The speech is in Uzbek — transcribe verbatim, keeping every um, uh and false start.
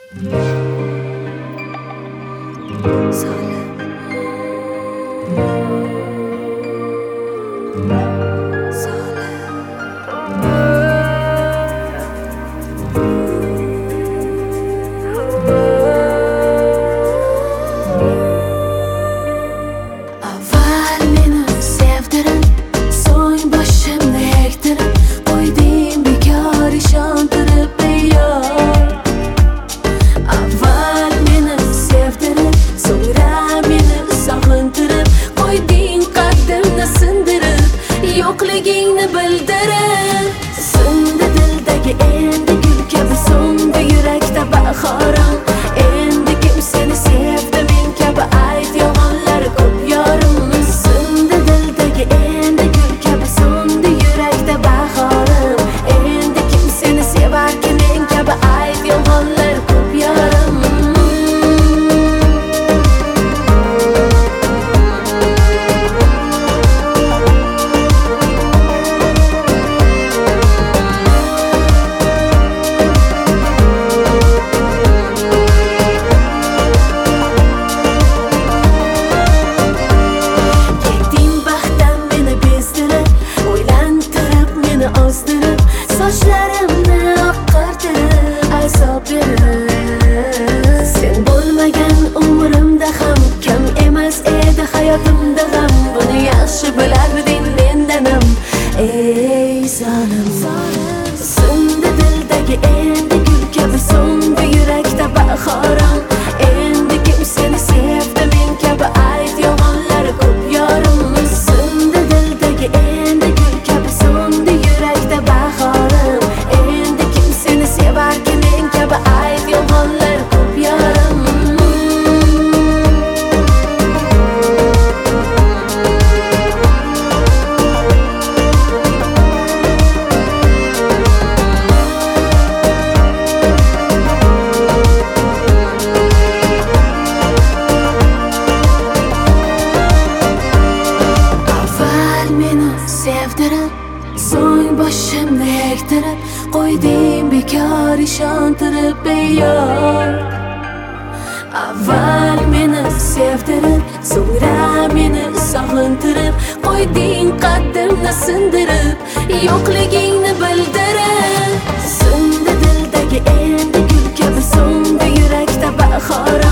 Yo'qligingni bildirib sindi dildagi endi gul kabi so'ndi yurakda bahorim. Endi kim seni sevdi men kabi ayt yolg'onlar ko'p yorim. Sindi dildagi endi gul kabi so'ndi yurakda bahorim. Endi kim seni sevarkin men kabi ayt yolg'onlar ko'p yorim. Sochlarimni oqartirib azob berib, sen bo'lmagan umrimda ham kam emas edi hayotimda g'am. Buni yaxshi bilarding mendanam ey zolim. Sindi dildagi endi gul kabi so'ndi yurakda bahorim. Endi kim seni sevdi men kabi ayt yolg'onlar ko'p yorim. Sindi dildagi endi gul kabi so'ndi yurakda bahorim. Endi kim seni sevarkin men kabi ayt yolg'onlar ko'p yorim. Avval meni sevdirib, so'ng boshimni egtirib, qo'yding bekor ishontirib beyor. Avval meni sevdirib, so'ngra meni sog'intirib, qo'yding qaddimni sindirib, yo'qligingni bildirib. Sindi dildagi endi gul kabi so'ndi yurakda bahorim.